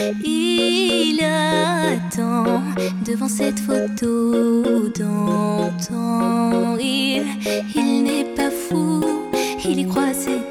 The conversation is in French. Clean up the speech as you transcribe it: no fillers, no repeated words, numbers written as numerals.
Il attend devant cette photo d'antan. Il n'est pas fou, il y croit, c'est